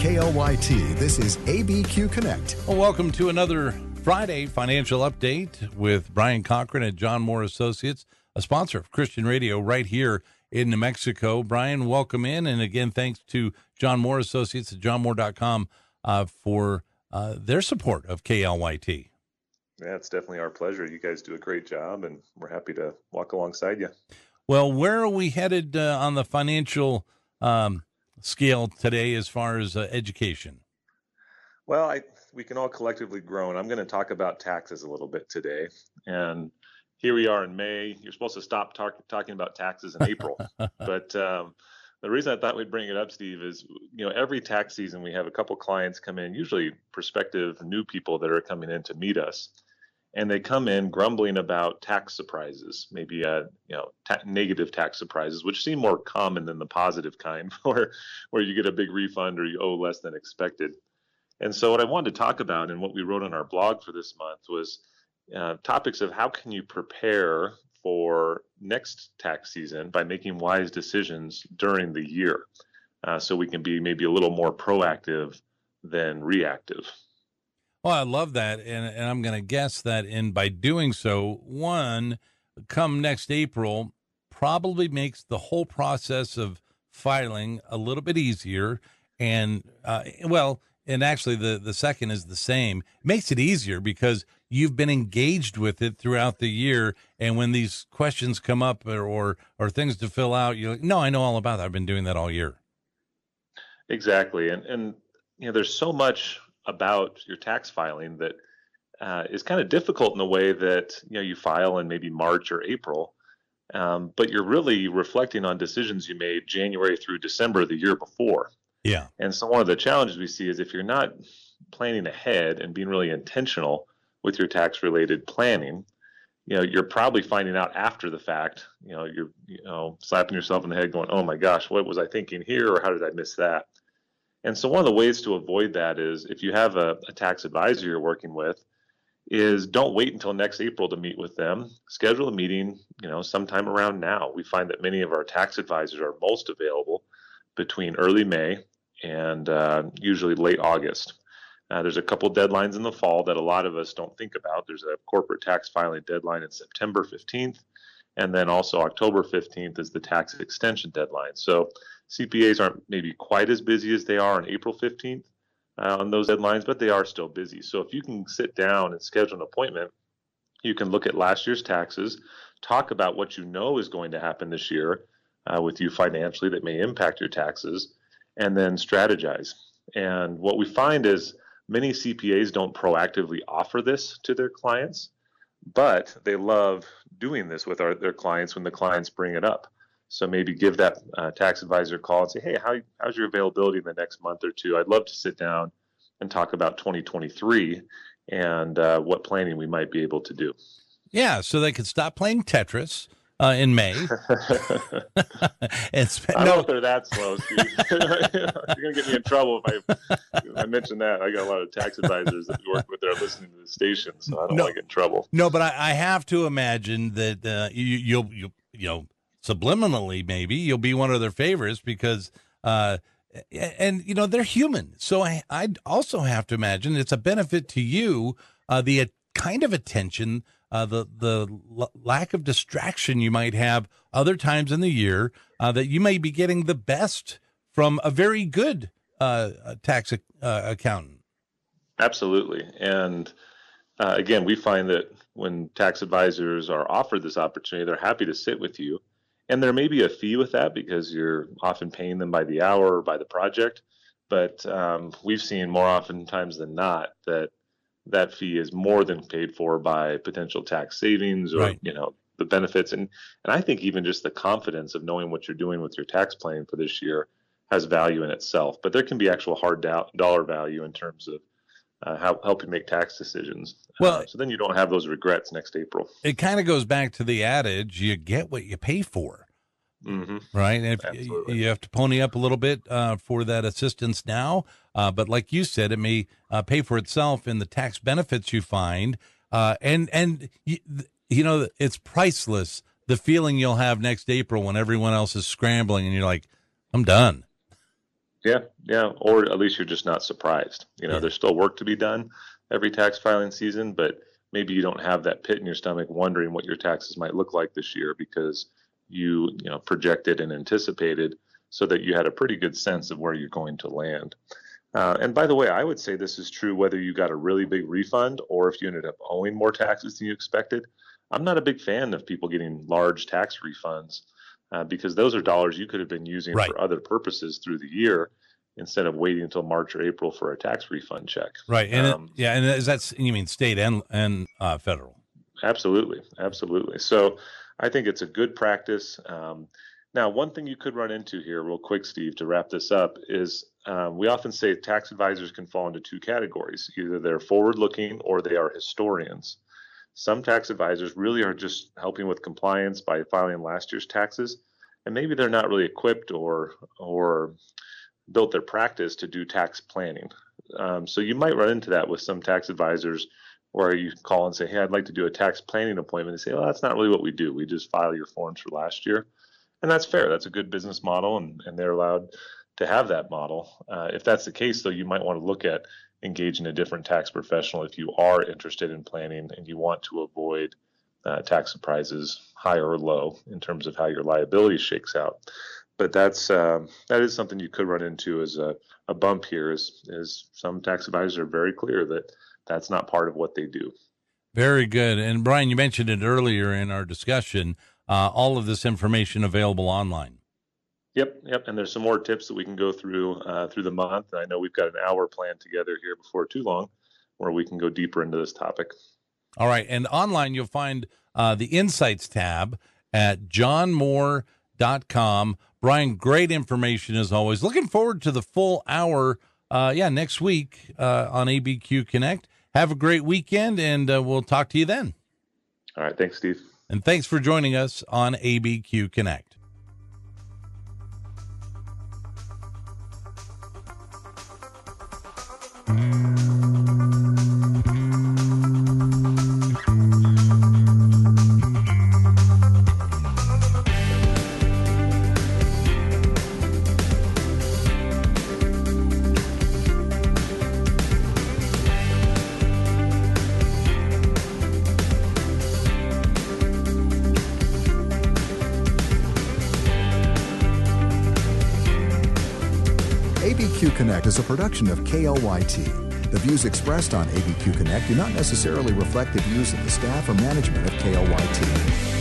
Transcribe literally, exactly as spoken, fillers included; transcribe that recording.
K L Y T, this is A B Q Connect. Well, welcome to another Friday financial update with Brian Cochran at John Moore Associates, a sponsor of Christian Radio right here in New Mexico. Brian, welcome in. And again, thanks to John Moore Associates at john moore dot com uh, for uh, their support of K L Y T. Yeah, it's definitely our pleasure. You guys do a great job, and we're happy to walk alongside you. Well, where are we headed uh, on the financial um, scale today as far as uh, education? Well, I, we can all collectively grow, and I'm going to talk about taxes a little bit today. And here we are in May. You're supposed to stop talk, talking about taxes in April. But um, the reason I thought we'd bring it up, Steve, is, you know, every tax season we have a couple clients come in, usually prospective new people that are coming in to meet us. And they come in grumbling about tax surprises, maybe uh, you know ta- negative tax surprises, which seem more common than the positive kind, where where you get a big refund or you owe less than expected. And so what I wanted to talk about and what we wrote on our blog for this month was uh, topics of how can you prepare for next tax season by making wise decisions during the year, uh, so we can be maybe a little more proactive than reactive. Well, I love that, and, and I'm going to guess that in by doing so, one, come next April, probably makes the whole process of filing a little bit easier, and, uh, well, and actually the, the second is the same. It makes it easier because you've been engaged with it throughout the year, and when these questions come up or, or, or things to fill out, you're like, no, I know all about that. I've been doing that all year. Exactly, and, and you know, there's so much about your tax filing that uh, is kind of difficult in the way that, you know, you file in maybe March or April, um, but you're really reflecting on decisions you made January through December the year before. Yeah. And so one of the challenges we see is if you're not planning ahead and being really intentional with your tax related planning, you know, you're probably finding out after the fact, you know, you're, you know, slapping yourself in the head going, oh my gosh, what was I thinking here? Or how did I miss that? And so one of the ways to avoid that is, if you have a, a tax advisor you're working with, is don't wait until next April to meet with them. Schedule a meeting, you know, sometime around now. We find that many of our tax advisors are most available between early May and uh, usually late August. Uh, there's a couple deadlines in the fall that a lot of us don't think about. There's a corporate tax filing deadline in September fifteenth, and then also October fifteenth is the tax extension deadline. So C P As aren't maybe quite as busy as they are on April fifteenth uh, on those deadlines, but they are still busy. So if you can sit down and schedule an appointment, you can look at last year's taxes, talk about what you know is going to happen this year uh, with you financially that may impact your taxes, and then strategize. And what we find is many C P As don't proactively offer this to their clients, but they love doing this with our, their clients when the clients bring it up. So maybe give that uh, tax advisor a call and say, hey, how, how's your availability in the next month or two? I'd love to sit down and talk about twenty twenty-three and uh, what planning we might be able to do. Yeah, so they could stop playing Tetris uh, in May. and spend, I don't no. know if they're that slow, Steve. You're going to get me in trouble if I, if I mention that. I got a lot of tax advisors that we work with that are listening to the station, so I don't no, want to get in trouble. No, but I, I have to imagine that uh, you, you'll, you, you know, subliminally, maybe you'll be one of their favorites because, uh, and you know, they're human. So I, I also have to imagine it's a benefit to you, uh, the uh, kind of attention, uh, the the l- lack of distraction you might have other times in the year, uh, that you may be getting the best from a very good uh, tax uh, accountant. Absolutely, and uh, again, we find that when tax advisors are offered this opportunity, they're happy to sit with you. And there may be a fee with that because you're often paying them by the hour or by the project. But um, we've seen more oftentimes than not that that fee is more than paid for by potential tax savings or, right. you know, the benefits. And, and I think even just the confidence of knowing what you're doing with your tax planning for this year has value in itself. But there can be actual hard do- dollar value in terms of Uh, how help you make tax decisions. Well, uh, so then you don't have those regrets next April. It kind of goes back to the adage: you get what you pay for, mm-hmm. right? And if Absolutely. you have to pony up a little bit uh, for that assistance now, uh, but like you said, it may uh, pay for itself in the tax benefits you find, uh, and and you, you know it's priceless. The feeling you'll have next April when everyone else is scrambling and you're like, I'm done. Yeah, yeah, or at least you're just not surprised. You know, Yeah. there's still work to be done every tax filing season, but maybe you don't have that pit in your stomach wondering what your taxes might look like this year because you, you know, projected and anticipated so that you had a pretty good sense of where you're going to land. Uh, and by the way, I would say this is true whether you got a really big refund or if you ended up owing more taxes than you expected. I'm not a big fan of people getting large tax refunds uh, because those are dollars you could have been using Right. for other purposes through the year instead of waiting until March or April for a tax refund check. Right. And it- Um, yeah, and is that you mean state and and uh, federal? Absolutely, absolutely. So I think it's a good practice. Um, now, one thing you could run into here, real quick, Steve, to wrap this up, is um, we often say tax advisors can fall into two categories. Either they're forward-looking or they are historians. Some tax advisors really are just helping with compliance by filing last year's taxes, and maybe they're not really equipped or or built their practice to do tax planning. Um, so you might run into that with some tax advisors where you call and say, hey, I'd like to do a tax planning appointment. And say, well, that's not really what we do. We just file your forms for last year. And that's fair. That's a good business model, and, and they're allowed to have that model. Uh, if that's the case, though, you might want to look at engaging a different tax professional if you are interested in planning and you want to avoid uh, tax surprises, high or low, in terms of how your liability shakes out. But that's uh, that is something you could run into as a, a bump here. Is is some tax advisors are very clear that that's not part of what they do. Very good. And Brian, you mentioned it earlier in our discussion. Uh, all of this information available online. Yep, yep. And there's some more tips that we can go through uh, through the month. I know we've got an hour planned together here before too long, where we can go deeper into this topic. All right. And online, you'll find uh, the Insights tab at john moore dot com. Brian, great information as always. Looking forward to the full hour, uh, yeah, next week uh, on A B Q Connect. Have a great weekend, and uh, we'll talk to you then. All right. Thanks, Steve. And thanks for joining us on A B Q Connect. A B Q Connect is a production of K L Y T. The views expressed on A B Q Connect do not necessarily reflect the views of the staff or management of K L Y T.